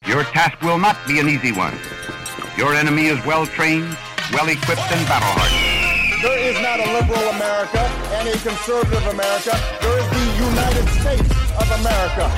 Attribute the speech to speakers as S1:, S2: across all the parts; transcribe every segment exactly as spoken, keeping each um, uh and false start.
S1: Your task will not be an easy one. Your enemy is well-trained, well-equipped, and battle-hardened.
S2: There is not a liberal America and a conservative America. There is the United States of America.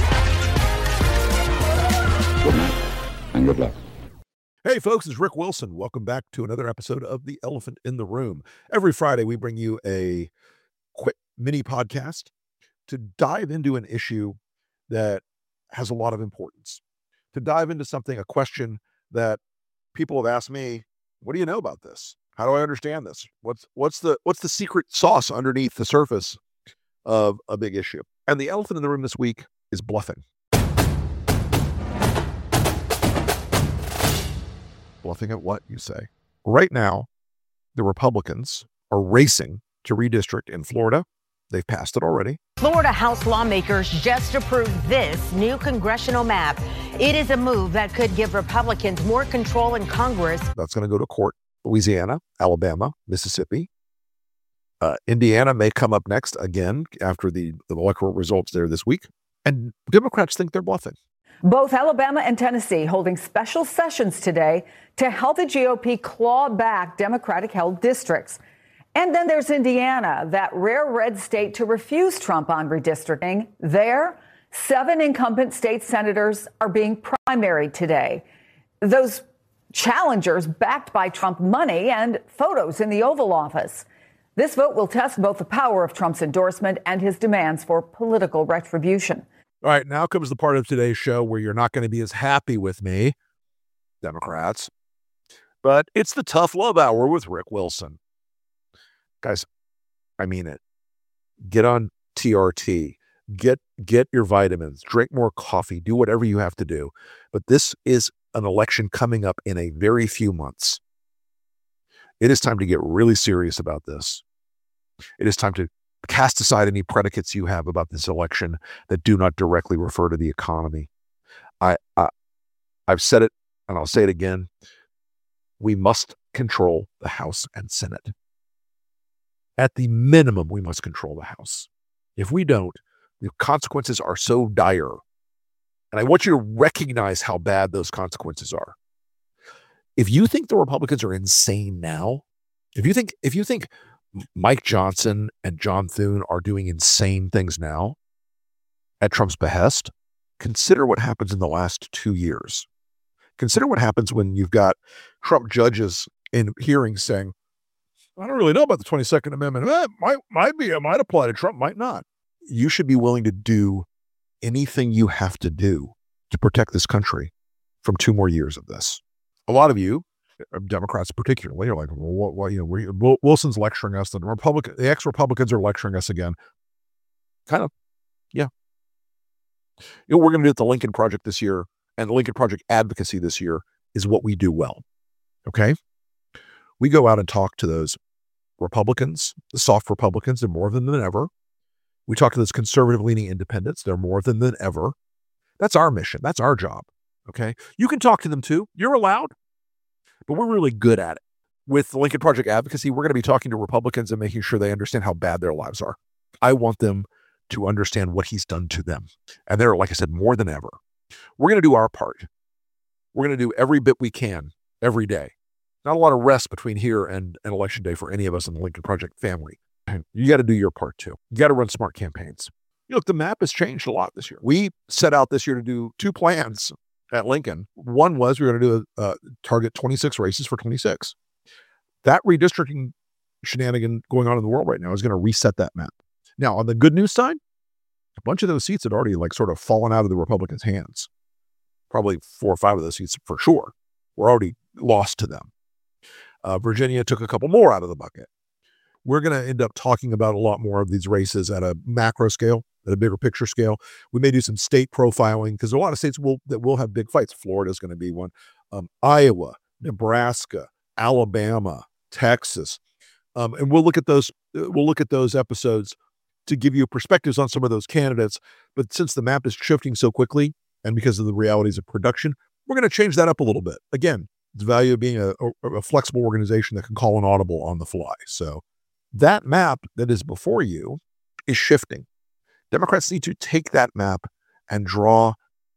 S3: Good night, and good luck.
S4: Hey folks, it's Rick Wilson. Welcome back to another episode of The Elephant in the Room. Every Friday, we bring you a quick mini podcast to dive into an issue that has a lot of importance, to dive into something, a question that people have asked me, what do you know about this? How do I understand this? What's what's the what's the secret sauce underneath the surface of a big issue? And the elephant in the room this week is bluffing. Bluffing at what, you say? Right now, the Republicans are racing to redistrict in Florida. They've passed it already.
S5: Florida House lawmakers just approved this new congressional map. It is a move that could give Republicans more control in Congress.
S4: That's going to go to court. Louisiana, Alabama, Mississippi. Uh, Indiana may come up next again after the, the electoral results there this week. And Democrats think they're bluffing.
S6: Both Alabama and Tennessee holding special sessions today to help the G O P claw back Democratic-held districts. And then there's Indiana, that rare red state to refuse Trump on redistricting. There, seven incumbent state senators are being primaried today. Those challengers backed by Trump money and photos in the Oval Office. This vote will test both the power of Trump's endorsement and his demands for political retribution.
S4: All right, now comes the part of today's show where you're not going to be as happy with me, Democrats, but it's the tough love hour with Rick Wilson. Guys, I mean it. Get on T R T, get get your vitamins, drink more coffee, do whatever you have to do. But this is an election coming up in a very few months. It is time to get really serious about this. It is time to cast aside any predicates you have about this election that do not directly refer to the economy. I, I, I've said it, and I'll say it again. We must control the House and Senate. At the minimum, we must control the House. If we don't, the consequences are so dire. And I want you to recognize how bad those consequences are. If you think the Republicans are insane now, if you think, if you think Mike Johnson and John Thune are doing insane things now at Trump's behest, consider what happens in the last two years. Consider what happens when you've got Trump judges in hearings saying, I don't really know about the twenty-second Amendment. Eh, might, might be, it might apply to Trump, might not. You should be willing to do anything you have to do to protect this country from two more years of this. A lot of you, Democrats particularly, are like, well, what, what, you know, we, Wilson's lecturing us, the Republican, the ex-Republicans are lecturing us again. Kind of, yeah. You know, what we're going to do at the Lincoln Project this year, and the Lincoln Project advocacy this year, is what we do well. Okay? We go out and talk to those Republicans, the soft Republicans, they're more of them than ever. We talk to those conservative-leaning independents, they're more of them than ever. That's our mission. That's our job. Okay? You can talk to them too. You're allowed. But we're really good at it. With the Lincoln Project advocacy, we're going to be talking to Republicans and making sure they understand how bad their lives are. I want them to understand what he's done to them. And they're, like I said, more than ever. We're going to do our part. We're going to do every bit we can every day. Not a lot of rest between here and, and Election Day for any of us in the Lincoln Project family. And you got to do your part too. You got to run smart campaigns. You look, the map has changed a lot this year. We set out this year to do two plans at Lincoln. One was we were going to do a uh, target twenty-six races for twenty-six. That redistricting shenanigan going on in the world right now is going to reset that map. Now, on the good news side, a bunch of those seats had already like sort of fallen out of the Republicans' hands. Probably four or five of those seats for sure were already lost to them. Uh, Virginia took a couple more out of the bucket. We're going to end up talking about a lot more of these races at a macro scale, at a bigger picture scale. We may do some state profiling because there are a lot of states will, that will have big fights. Florida is going to be one. Um, Iowa, Nebraska, Alabama, Texas. Um, and we'll look at those, we'll look at those episodes to give you perspectives on some of those candidates. But since the map is shifting so quickly and because of the realities of production, we're going to change that up a little bit. Again, the value of being a, a, a flexible organization that can call an audible on the fly. So that map that is before you is shifting. Democrats need to take that map and draw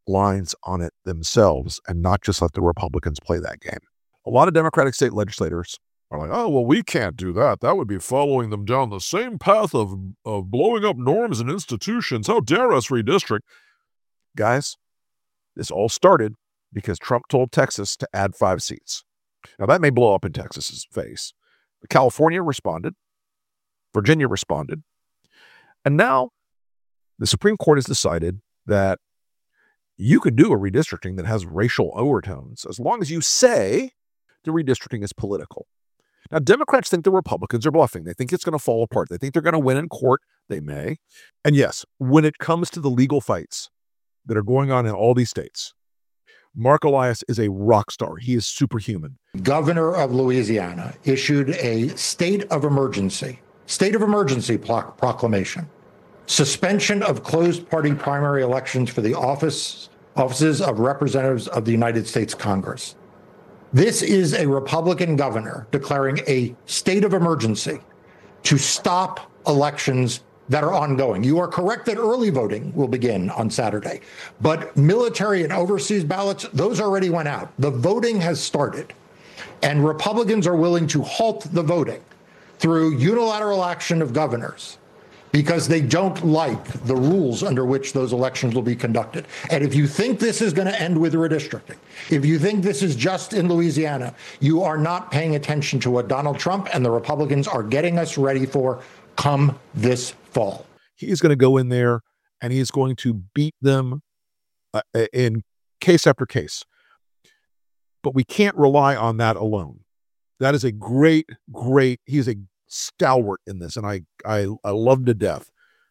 S4: lines on it themselves and not just let the Republicans play that game. A lot of Democratic state legislators are like, oh, well, we can't do that. That would be following them down the same path of, of blowing up norms and institutions. How dare us redistrict? Guys, this all started because Trump told Texas to add five seats. Now, that may blow up in Texas's face. But California responded. Virginia responded. And now the Supreme Court has decided that you could do a redistricting that has racial overtones as long as you say the redistricting is political. Now, Democrats think the Republicans are bluffing. They think it's going to fall apart. They think they're going to win in court. They may. And yes, when it comes to the legal fights that are going on in all these states, Mark Elias is a rock star. He is superhuman.
S7: Governor of Louisiana issued a state of emergency, state of emergency pro- proclamation, suspension of closed party primary elections for the office, offices of representatives of the United States Congress. This is a Republican governor declaring a state of emergency to stop elections that are ongoing. You are correct that early voting will begin on Saturday, but military and overseas ballots, those already went out. The voting has started, and Republicans are willing to halt the voting through unilateral action of governors because they don't like the rules under which those elections will be conducted. And if you think this is going to end with redistricting, if you think this is just in Louisiana, you are not paying attention to what Donald Trump and the Republicans are getting us ready for come this fall.
S4: He is going to go in there and he is going to beat them uh, in case after case. But we can't rely on that alone. That is a great, great, he is a stalwart in this, and I, I, I love him to death.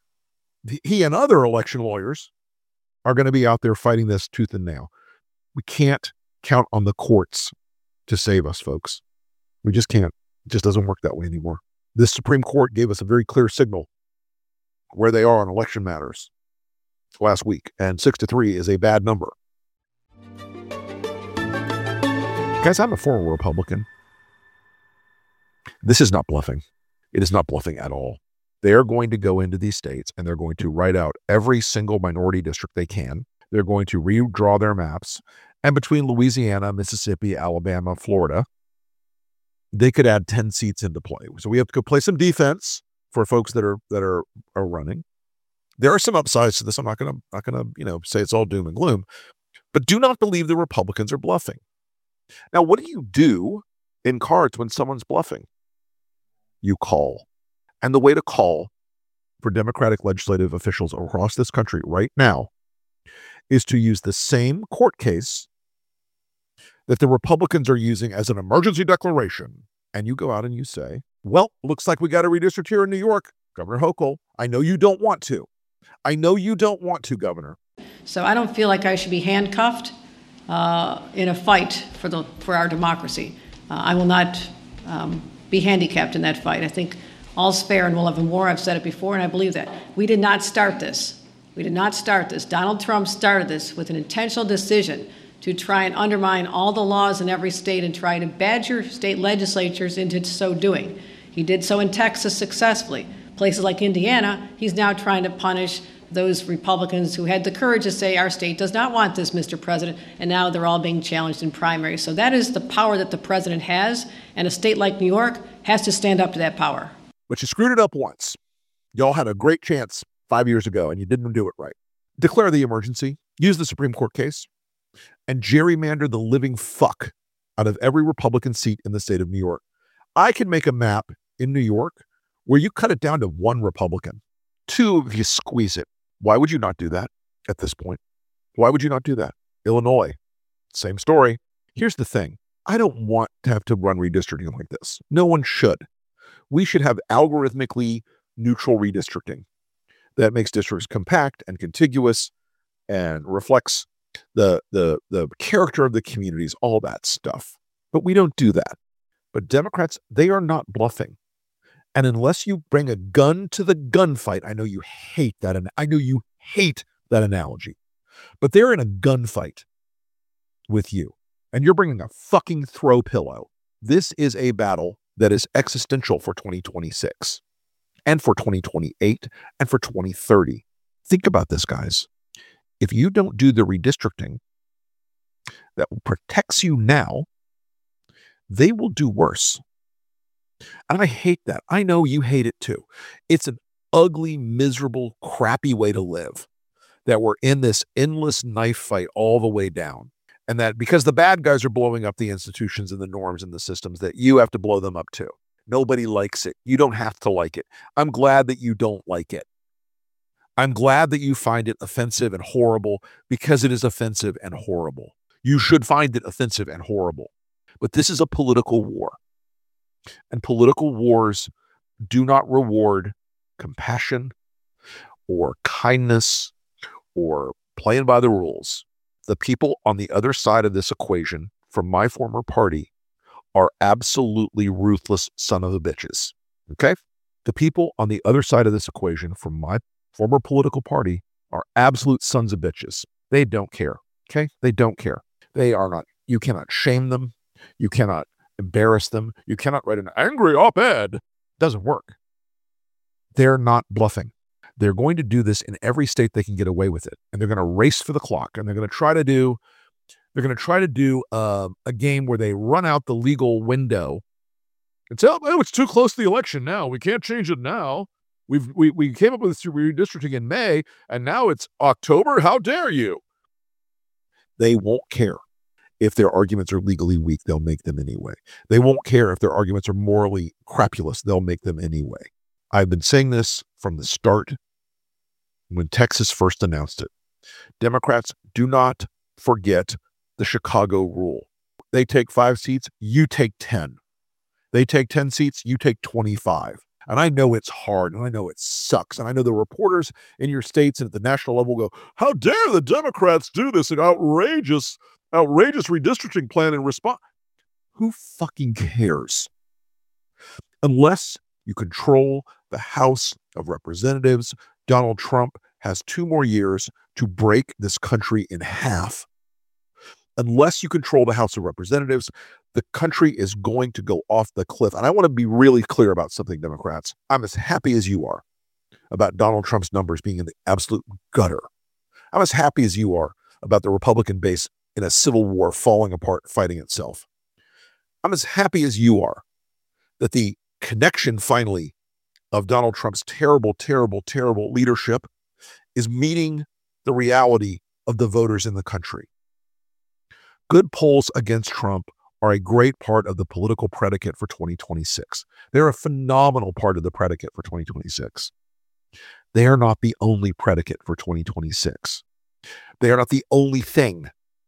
S4: He and other election lawyers are going to be out there fighting this tooth and nail. We can't count on the courts to save us, folks. We just can't. It just doesn't work that way anymore. This Supreme Court gave us a very clear signal where they are on election matters last week, and six to three is a bad number. Guys, I'm a former Republican. This is not bluffing. It is not bluffing at all. They're going to go into these states and they're going to write out every single minority district they can. They're going to redraw their maps. And between Louisiana, Mississippi, Alabama, Florida, they could add ten seats into play. So we have to go play some defense for folks that are that are, are running. There are some upsides to this. I'm not going to not going to you know say it's all doom and gloom, but do not believe the Republicans are bluffing. Now, what do you do in cards when someone's bluffing? You call. And the way to call for Democratic legislative officials across this country right now is to use the same court case that the Republicans are using as an emergency declaration. And you go out and you say, well, looks like we got a redistrict here in New York. Governor Hochul, I know you don't want to. I know you don't want to, Governor.
S8: So I don't feel like I should be handcuffed uh, in a fight for the for our democracy. Uh, I will not um, be handicapped in that fight. I think all's fair and we'll have more. I've said it before, and I believe that. We did not start this. We did not start this. Donald Trump started this with an intentional decision to try and undermine all the laws in every state and try to badger state legislatures into so doing. He did so in Texas successfully. Places like Indiana, he's now trying to punish those Republicans who had the courage to say our state does not want this, Mister President, and now they're all being challenged in primaries. So that is the power that the president has, and a state like New York has to stand up to that power.
S4: But you screwed it up once. Y'all had a great chance five years ago, and you didn't do it right. Declare the emergency, use the Supreme Court case, and gerrymander the living fuck out of every Republican seat in the state of New York. I can make a map in New York where you cut it down to one Republican, two if you squeeze it. Why would you not do that at this point? Why would you not do that? Illinois, same story. Here's the thing. I don't want to have to run redistricting like this. No one should. We should have algorithmically neutral redistricting that makes districts compact and contiguous and reflects the, the, the character of the communities, all that stuff. But we don't do that. But Democrats, they are not bluffing. And unless you bring a gun to the gunfight, I know you hate that. And I know you hate that analogy, but they're in a gunfight with you and you're bringing a fucking throw pillow. This is a battle that is existential for twenty twenty-six and for twenty twenty-eight and for twenty thirty. Think about this, guys. if you don't do the redistricting that protects you now, they will do worse. And I hate that. I know you hate it too. It's an ugly, miserable, crappy way to live, that we're in this endless knife fight all the way down. And that because the bad guys are blowing up the institutions and the norms and the systems, that you have to blow them up too. Nobody likes it. You don't have to like it. I'm glad that you don't like it. I'm glad that you find it offensive and horrible, because it is offensive and horrible. You should find it offensive and horrible. But this is a political war. And political wars do not reward compassion or kindness or playing by the rules. The people on the other side of this equation from my former party are absolutely ruthless son of a bitches. Okay? The people on the other side of this equation from my former political party are absolute sons of bitches. They don't care. Okay? They don't care. They are not. You cannot shame them. You cannot embarrass them. You cannot write an angry op-ed. Doesn't work. They're not bluffing. They're going to do this in every state they can get away with it. And they're going to race for the clock. And they're going to try to do, they're going to try to do uh, a game where they run out the legal window and say, oh, it's too close to the election now. We can't change it now. We've, we, we came up with this redistricting in May, and now it's October. How dare you? They won't care. If their arguments are legally weak, they'll make them anyway. They won't care if their arguments are morally crapulous. They'll make them anyway. I've been saying this from the start when Texas first announced it. Democrats, do not forget the Chicago rule. They take five seats, you take ten. They take ten seats, you take twenty-five. And I know it's hard, and I know it sucks. And I know the reporters in your states and at the national level go, how dare the Democrats do this, an outrageous, outrageous redistricting plan in response. Who fucking cares? Unless you control the House of Representatives, Donald Trump has two more years to break this country in half. Unless you control the House of Representatives, the country is going to go off the cliff. And I want to be really clear about something, Democrats. I'm as happy as you are about Donald Trump's numbers being in the absolute gutter. I'm as happy as you are about the Republican base in a civil war falling apart, fighting itself. I'm as happy as you are that the connection finally of Donald Trump's terrible, terrible, terrible leadership is meeting the reality of the voters in the country. Good polls against Trump are a great part of the political predicate for twenty twenty-six. They're a phenomenal part of the predicate for twenty twenty-six. They are not the only predicate for twenty twenty-six. They are not the only thing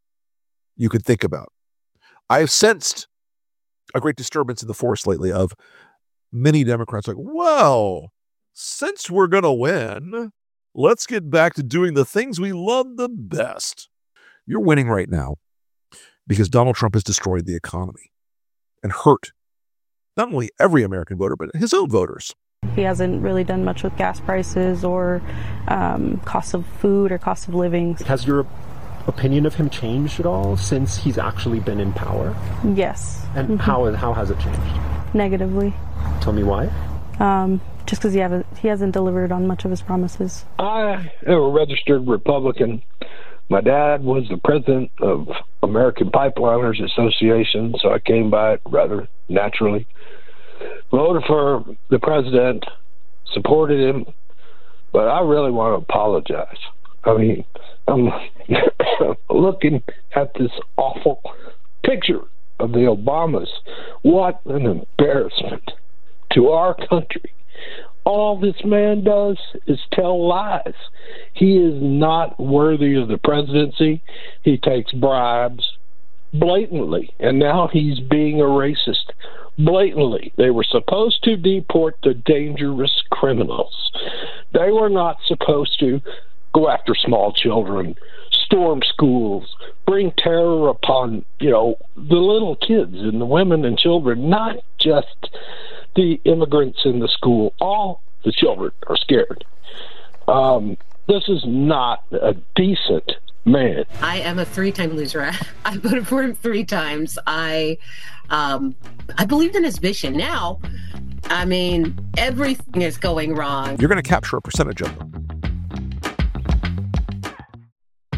S4: you could think about. I have sensed a great disturbance in the force lately of many Democrats like, well, since we're going to win, let's get back to doing the things we love the best. You're winning right now because Donald Trump has destroyed the economy and hurt not only every American voter, but his own voters.
S9: He hasn't really done much with gas prices or um, cost of food or cost of living.
S10: Has your opinion of him changed at all since he's actually been in power?
S9: Yes.
S10: And
S9: mm-hmm.
S10: how how has it changed?
S9: Negatively.
S10: Tell me why.
S9: Um, just because he, he hasn't delivered on much of his promises.
S11: I am a registered Republican. My dad was the president of American Pipeliners Association, so I came by it rather naturally. Voted for the president, supported him, but I really want to apologize. I mean, I'm looking at this awful picture of the Obamas. What an embarrassment to our country. All this man does is tell lies. He is not worthy of the presidency. He takes bribes blatantly, and now he's being a racist blatantly. They were supposed to deport the dangerous criminals. They were not supposed to go after small children, storm schools, bring terror upon, you know, the little kids and the women and children, not just the immigrants in the school. All the children are scared. Um, this is not a decent man.
S12: I am a three-time loser. I voted for him three times. I, um, I believed in his vision. Now, I mean, everything is going wrong.
S4: You're going to capture a percentage of them.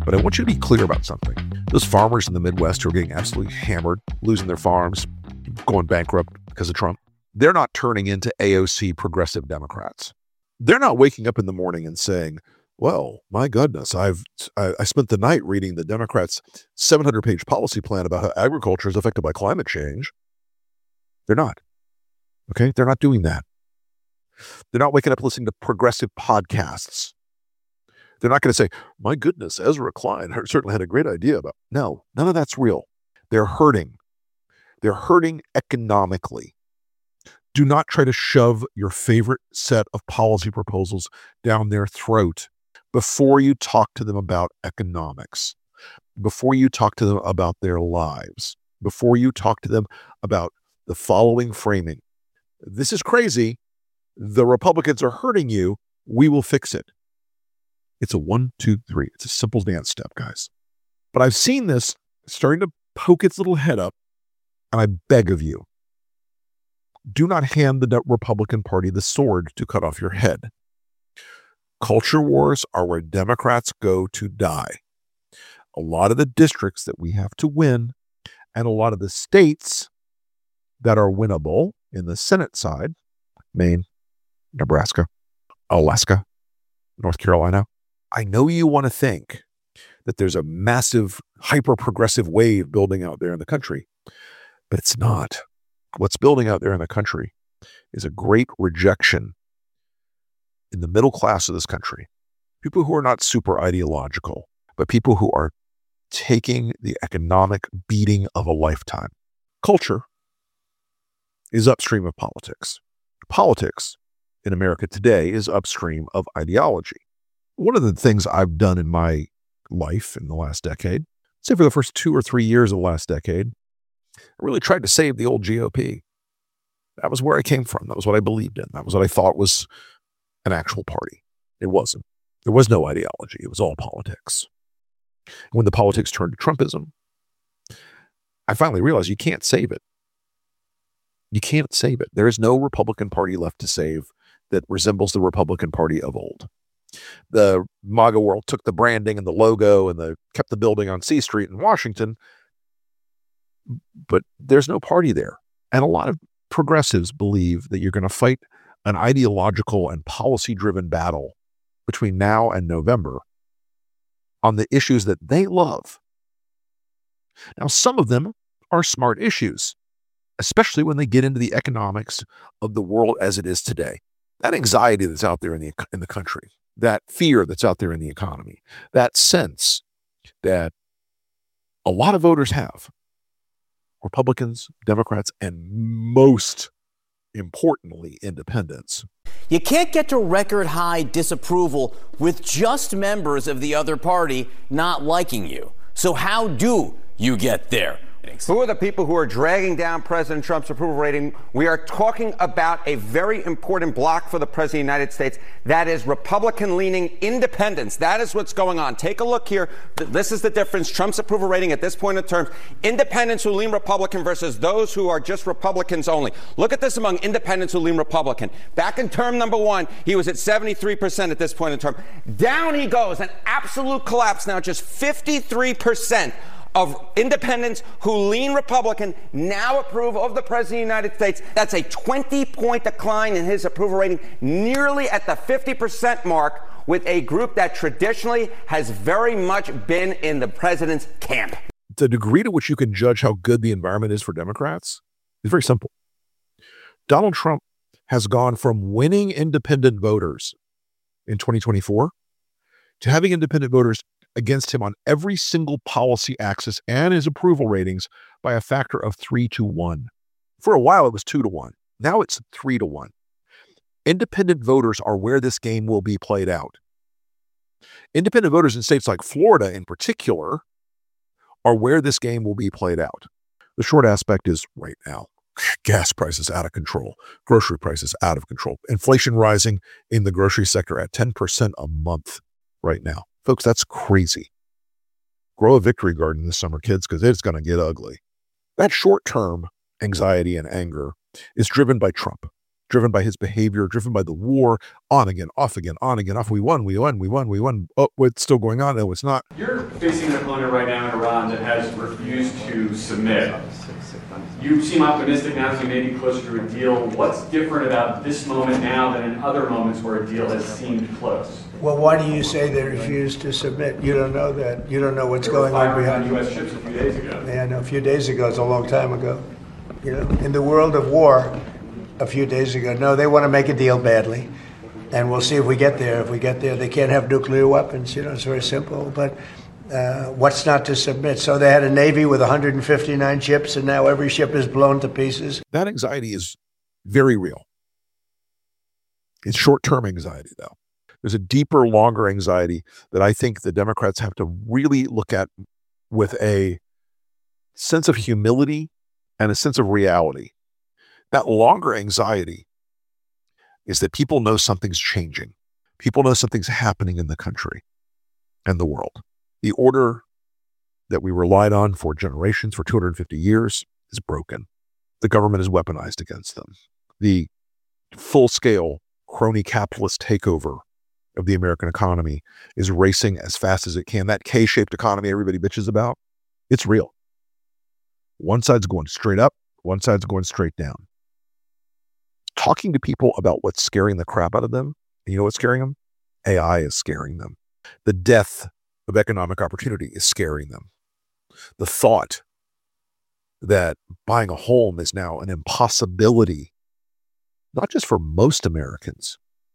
S4: But I want you to be clear about something. Those farmers in the Midwest who are getting absolutely hammered, losing their farms, going bankrupt because of Trump, they're not turning into A O C progressive Democrats. They're not waking up in the morning and saying, well, my goodness, I've I, I spent the night reading the Democrats' seven hundred page policy plan about how agriculture is affected by climate change. They're not. Okay? They're not doing that. They're not waking up listening to progressive podcasts. They're not going to say, my goodness, Ezra Klein certainly had a great idea about. No, none of that's real. They're hurting. They're hurting economically. Do not try to shove your favorite set of policy proposals down their throat before you talk to them about economics, before you talk to them about their lives, before you talk to them about the following framing. This is crazy. The Republicans are hurting you. We will fix it. It's a one, two, three. It's a simple dance step, guys. But I've seen this starting to poke its little head up, and I beg of you, do not hand the Republican Party the sword to cut off your head. Culture wars are where Democrats go to die. A lot of the districts that we have to win, and a lot of the states that are winnable in the Senate side, Maine, Nebraska, Alaska, North Carolina, I know you want to think that there's a massive hyper-progressive wave building out there in the country, but it's not. What's building out there in the country is a great rejection in the middle class of this country. People who are not super ideological, but people who are taking the economic beating of a lifetime. Culture is upstream of politics. Politics in America today is upstream of ideology. One of the things I've done in my life in the last decade, say for the first two or three years of the last decade, I really tried to save the old G O P. That was where I came from. That was what I believed in. That was what I thought was an actual party. It wasn't. There was no ideology. It was all politics. When the politics turned to Trumpism, I finally realized you can't save it. You can't save it. There is no Republican Party left to save that resembles the Republican Party of old. The MAGA world took the branding and the logo and the kept the building on C Street in Washington, but there's no party there. And a lot of progressives believe that you're going to fight an ideological and policy-driven battle between now and November on the issues that they love. Now, some of them are smart issues, especially when they get into the economics of the world as it is today. That anxiety that's out there in the in the country, that fear that's out there in the economy, that sense that a lot of voters have, Republicans, Democrats, and most importantly, independents.
S13: You can't get to record high disapproval with just members of the other party not liking you. So how do you get there?
S14: Who are the people who are dragging down President Trump's approval rating? We are talking about a very important block for the President of the United States. That is Republican-leaning independents. That is what's going on. Take a look here. This is the difference. Trump's approval rating at this point in terms. Independents who lean Republican versus those who are just Republicans only. Look at this among independents who lean Republican. Back in term number one, he was at seventy-three percent at this point in term. Down he goes, an absolute collapse now, just fifty-three percent. Of independents who lean Republican now approve of the President of the United States. That's a twenty-point decline in his approval rating, nearly at the fifty percent mark, with a group that traditionally has very much been in the president's camp.
S4: The degree to which you can judge how good the environment is for Democrats is very simple. Donald Trump has gone from winning independent voters in twenty twenty-four to having independent voters against him on every single policy axis and his approval ratings by a factor of three to one. For a while, it was two to one. Now it's three to one. Independent voters are where this game will be played out. Independent voters in states like Florida in particular are where this game will be played out. The short aspect is right now, gas prices out of control, grocery prices out of control, inflation rising in the grocery sector at ten percent a month right now. Folks, that's crazy. Grow a victory garden this summer, kids, because it's going to get ugly. That short-term anxiety and anger is driven by Trump. driven by his behavior, driven by the war, on again, off again, on again, off. We won, we won, we won, we won. Oh, it's still going on. No, it's not.
S15: You're facing an opponent right now in Iran that has refused to submit. You seem optimistic now as you may be closer to a deal. What's different about this moment now than in other moments where a deal has seemed close?
S16: Well, why do you say they refused to submit? You don't know that. You don't know what's going on behind
S15: U S ships a few days ago.
S16: Yeah, I know. A few days ago is a long time ago. You know, in the world of war, a few days ago. No, they want to make a deal badly, and we'll see if we get there. If we get there, they can't have nuclear weapons. You know, it's very simple. But uh, what's not to submit? So they had a Navy with one hundred fifty-nine ships, and now every ship is blown to pieces.
S4: That anxiety is very real. It's short-term anxiety, though. There's a deeper, longer anxiety that I think the Democrats have to really look at with a sense of humility and a sense of reality. That longer anxiety is that people know something's changing. People know something's happening in the country and the world. The order that we relied on for generations, for two hundred fifty years, is broken. The government is weaponized against them. The full-scale crony capitalist takeover of the American economy is racing as fast as it can. That K-shaped economy everybody bitches about, it's real. One side's going straight up, one side's going straight down. Talking to people about what's scaring the crap out of them, and you know what's scaring them? A I is scaring them. The death of economic opportunity is scaring them. The thought that buying a home is now an impossibility, not just for most Americans.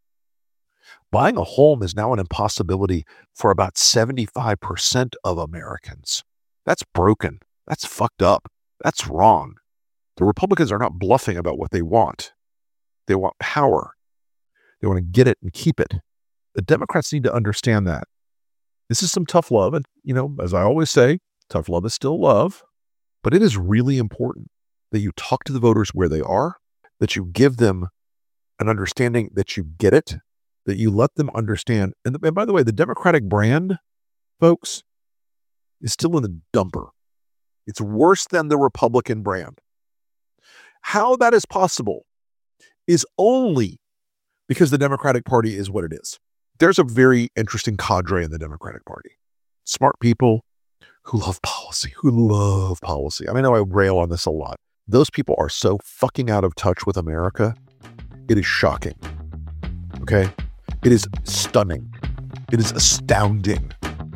S4: Buying a home is now an impossibility for about seventy-five percent of Americans. That's broken. That's fucked up. That's wrong. The Republicans are not bluffing about what they want. They want power. They want to get it and keep it. The Democrats need to understand that. This is some tough love. And, you know, as I always say, tough love is still love. But it is really important that you talk to the voters where they are, that you give them an understanding that you get it, that you let them understand. And, and by the way, the Democratic brand, folks, is still in the dumper. It's worse than the Republican brand. How that is possible is only because the Democratic Party is what it is. There's a very interesting cadre in the Democratic Party. Smart people who love policy, who love policy. I mean, I know I rail on this a lot. Those people are so fucking out of touch with America. It is shocking. Okay? It is stunning. It is astounding.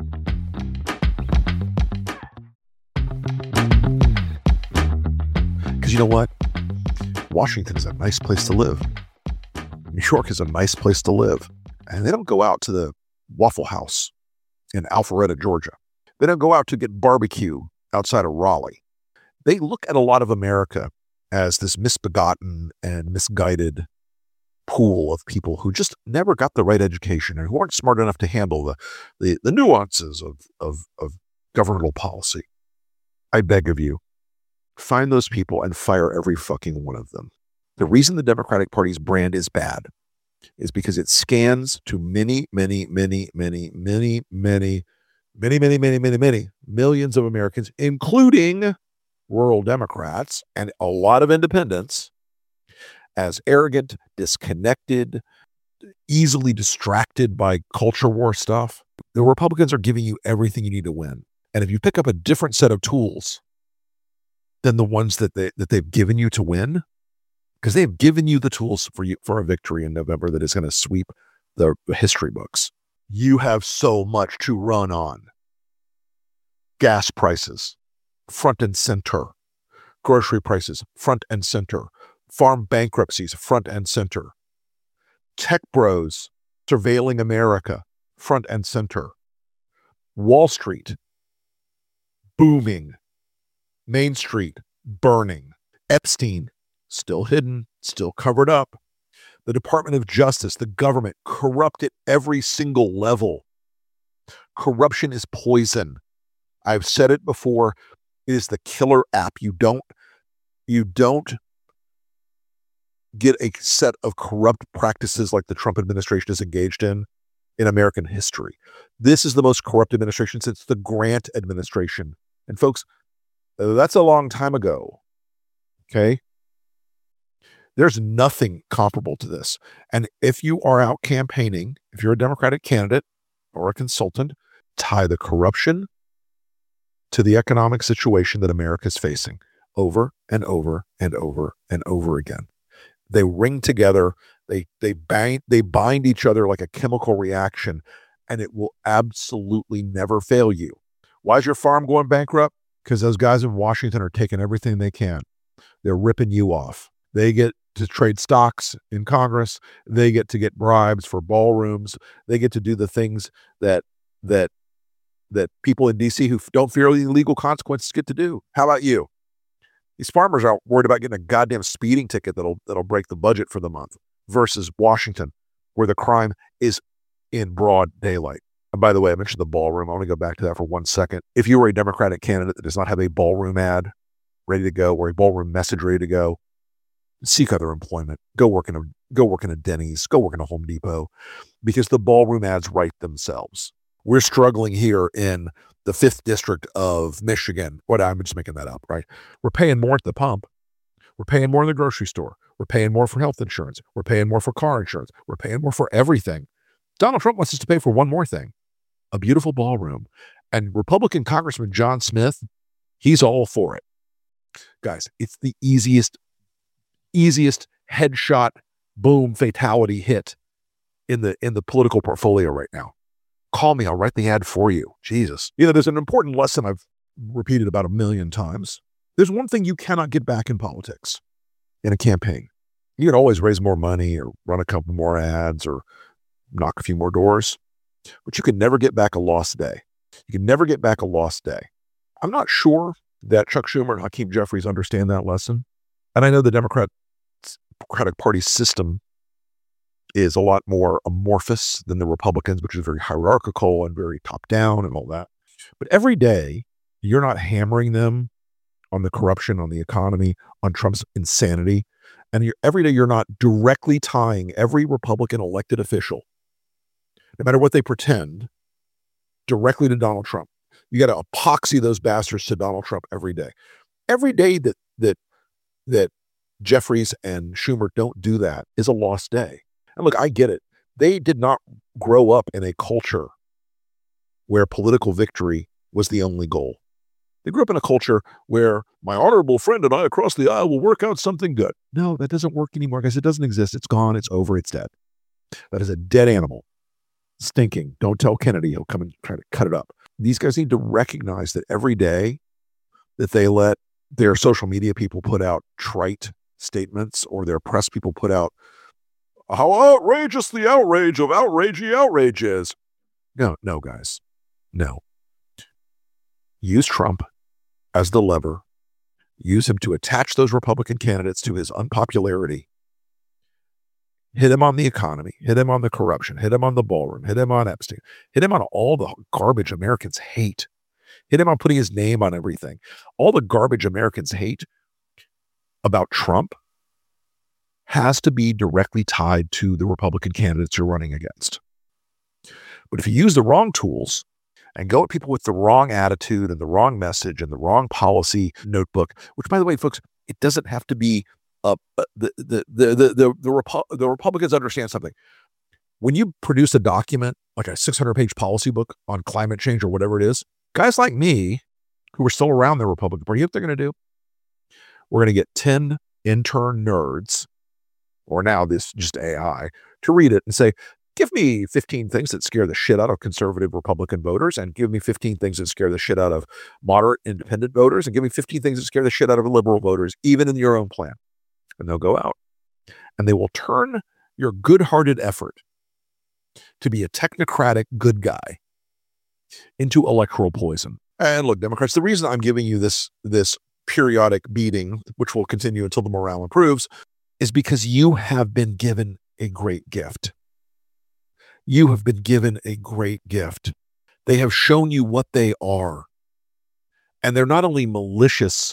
S4: Because you know what? Washington is a nice place to live. New York is a nice place to live. And they don't go out to the Waffle House in Alpharetta, Georgia. They don't go out to get barbecue outside of Raleigh. They look at a lot of America as this misbegotten and misguided pool of people who just never got the right education and who aren't smart enough to handle the, the, the nuances of, of, of governmental policy. I beg of you, find those people and fire every fucking one of them. The reason the Democratic Party's brand is bad is because it scans to many, many, many, many, many, many, many, many, many, many, many millions of Americans, including rural Democrats and a lot of independents, as arrogant, disconnected, easily distracted by culture war stuff. The Republicans are giving you everything you need to win. And if you pick up a different set of tools than the ones that they that they've given you to win, because they've given you the tools for you for a victory in November that is going to sweep the history books. You have so much to run on. Gas prices, front and center. Grocery prices, front and center. Farm bankruptcies, front and center. Tech bros surveilling America, front and center. Wall Street, booming. Main Street, burning. Epstein, still hidden, still covered up. The Department of Justice, the government, corrupt at every single level. Corruption is poison. I've said it before. It is the killer app. You don't, you don't get a set of corrupt practices like the Trump administration is engaged in in American history. This is the most corrupt administration since the Grant administration. And folks, that's a long time ago. Okay? There's nothing comparable to this. And if you are out campaigning, if you're a Democratic candidate or a consultant, tie the corruption to the economic situation that America is facing over and over and over and over again. They ring together, they they bind, they bind each other like a chemical reaction, and it will absolutely never fail you. Why is your farm going bankrupt? Because those guys in Washington are taking everything they can. They're ripping you off. They get to trade stocks in Congress. They get to get bribes for ballrooms. They get to do the things that that that people in D C who don't fear the legal consequences get to do. How about you? These farmers are worried about getting a goddamn speeding ticket that'll that'll break the budget for the month versus Washington, where the crime is in broad daylight. And by the way, I mentioned the ballroom. I want to go back to that for one second. If you were a Democratic candidate that does not have a ballroom ad ready to go or a ballroom message ready to go, seek other employment. Go work in a go work in a Denny's. Go work in a Home Depot, because the ballroom ads write themselves. We're struggling here in the fifth district of Michigan. What I'm just making that up, right? We're paying more at the pump. We're paying more in the grocery store. We're paying more for health insurance. We're paying more for car insurance. We're paying more for everything. Donald Trump wants us to pay for one more thing, a beautiful ballroom. And Republican Congressman John Smith, he's all for it. Guys, it's the easiest, easiest headshot, boom, fatality hit in the in the political portfolio right now. Call me. I'll write the ad for you. Jesus. You know, there's an important lesson I've repeated about a million times. There's one thing you cannot get back in politics, in a campaign. You can always raise more money or run a couple more ads or knock a few more doors, but you can never get back a lost day. You can never get back a lost day. I'm not sure that Chuck Schumer and Hakeem Jeffries understand that lesson. And I know the Democrat, Democratic Party system is a lot more amorphous than the Republicans, which is very hierarchical and very top-down and all that. But every day, you're not hammering them on the corruption, on the economy, on Trump's insanity. And you're, every day, you're not directly tying every Republican elected official, no matter what they pretend, directly to Donald Trump. You got to epoxy those bastards to Donald Trump every day. Every day that that that Jeffries and Schumer don't do that is a lost day. And look, I get it. They did not grow up in a culture where political victory was the only goal. They grew up in a culture where my honorable friend and I across the aisle will work out something good. No, that doesn't work anymore, guys. It doesn't exist. It's gone. It's over. It's dead. That is a dead animal. Stinking. Don't tell Kennedy. He'll come and try to cut it up. These guys need to recognize that every day that they let their social media people put out trite statements or their press people put out how outrageous the outrage of outragey outrage is. No, no, guys. No. Use Trump as the lever. Use him to attach those Republican candidates to his unpopularity. Hit him on the economy. Hit him on the corruption. Hit him on the ballroom. Hit him on Epstein. Hit him on all the garbage Americans hate. Hit him on putting his name on everything. All the garbage Americans hate about Trump has to be directly tied to the Republican candidates you're running against. But if you use the wrong tools and go at people with the wrong attitude and the wrong message and the wrong policy notebook, which, by the way, folks, it doesn't have to be uh, the, the, the, the, the, the, Repu- the Republicans understand something. When you produce a document, like a six hundred page policy book on climate change or whatever it is, guys like me, who are still around the Republican Party, you know what they're going to do? We're going to get ten intern nerds, or now this just A I, to read it and say, give me fifteen things that scare the shit out of conservative Republican voters, and give me fifteen things that scare the shit out of moderate independent voters, and give me fifteen things that scare the shit out of liberal voters, even in your own plan. And they'll go out and they will turn your good-hearted effort to be a technocratic good guy into electoral poison. And look, Democrats, the reason I'm giving you this, this periodic beating, which will continue until the morale improves, is because you have been given a great gift. You have been given a great gift. They have shown you what they are. And they're not only malicious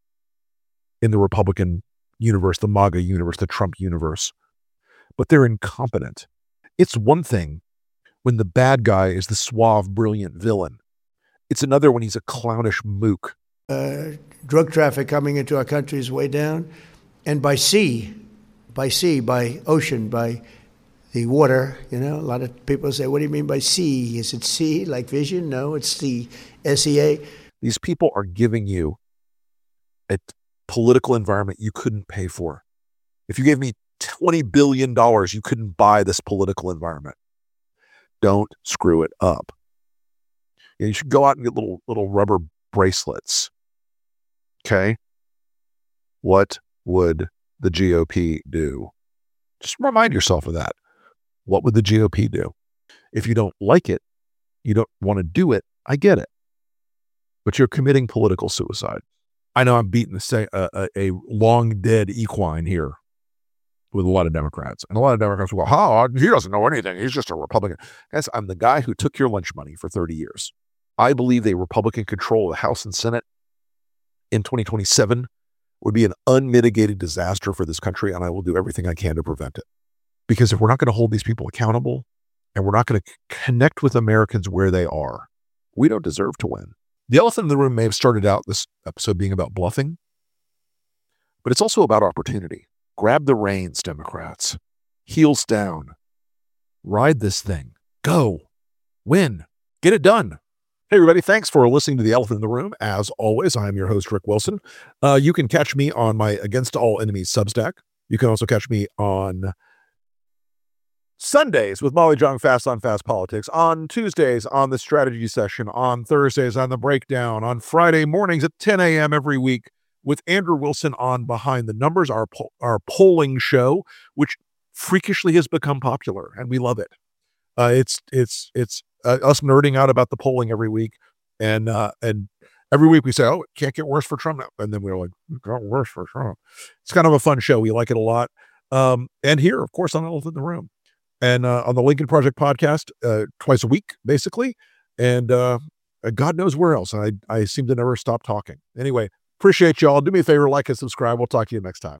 S4: in the Republican universe, the MAGA universe, the Trump universe, but they're incompetent. It's one thing when the bad guy is the suave, brilliant villain. It's another when he's a clownish mook.
S16: Uh, drug traffic coming into our country is way down. And by sea, by sea, by ocean, by the water. You know, a lot of people say, what do you mean by sea? Is it sea like vision? No, it's the S E A.
S4: These people are giving you a political environment you couldn't pay for. If you gave me twenty billion dollars, you couldn't buy this political environment. Don't screw it up. You should go out and get little little rubber bracelets. Okay? What would the G O P do? Just remind yourself of that. What would the G O P do? If you don't like it, you don't want to do it, I get it. But you're committing political suicide. I know I'm beating a, a, a long dead equine here with a lot of Democrats. And a lot of Democrats will go, oh, he doesn't know anything. He's just a Republican. Guys, I'm the guy who took your lunch money for thirty years. I believe a Republican control of the House and Senate in twenty twenty-seven would be an unmitigated disaster for this country, and I will do everything I can to prevent it. Because if we're not going to hold these people accountable and we're not going to connect with Americans where they are, we don't deserve to win. The elephant in the room may have started out this episode being about bluffing, but it's also about opportunity. Grab the reins, Democrats. Heels down. Ride this thing. Go. Win. Get it done. Hey, everybody. Thanks for listening to The Elephant in the Room. As always, I'm your host, Rick Wilson. Uh, you can catch me on my Against All Enemies Substack. You can also catch me on Sundays with Molly Jong Fast on Fast Politics, on Tuesdays on the Strategy Session, on Thursdays on the Breakdown, on Friday mornings at ten a.m. every week with Andrew Wilson on Behind the Numbers, our po- our polling show, which freakishly has become popular, and we love it. Uh, it's it's it's uh, us nerding out about the polling every week, and uh, and every week we say, oh, it can't get worse for Trump now, and then we're like, it got worse for Trump. It's kind of a fun show. We like it a lot. Um, and here, of course, on Elephant in the Room. And uh, on the Lincoln Project podcast, uh, twice a week, basically. And uh, God knows where else. I, I seem to never stop talking. Anyway, appreciate y'all. Do me a favor, like and subscribe. We'll talk to you next time.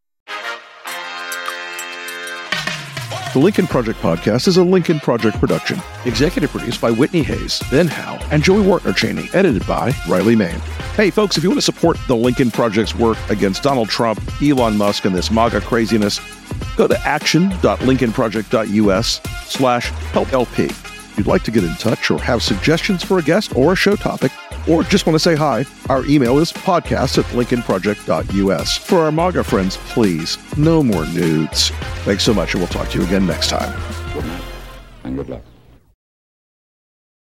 S17: The Lincoln Project podcast is a Lincoln Project production. Executive produced by Whitney Hayes, Ben Howe, and Joey Wartner Cheney. Edited by Riley Main. Hey, folks, if you want to support the Lincoln Project's work against Donald Trump, Elon Musk, and this MAGA craziness, go to action.lincolnproject.us slash help LP. If you'd like to get in touch or have suggestions for a guest or a show topic, or just want to say hi, our email is podcast at lincolnproject.us. For our MAGA friends, please, no more nudes. Thanks so much, and we'll talk to you again next time.
S3: Good night, and good luck.